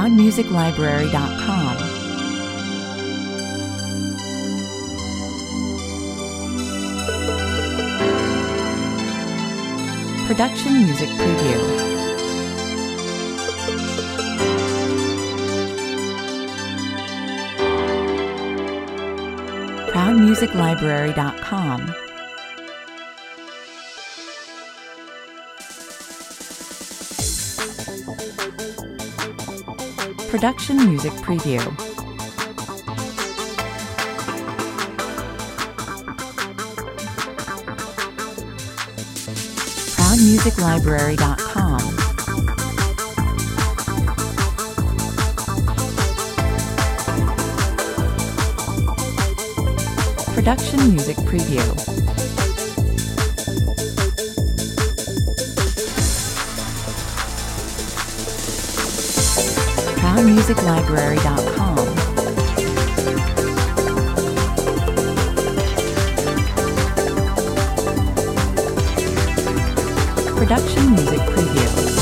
ProudMusicLibrary.com. Production Music Preview. ProudMusicLibrary.com. Production Music Preview. ProudMusicLibrary.com. Production Music Preview. ProudMusicLibrary.com. Production Music Preview.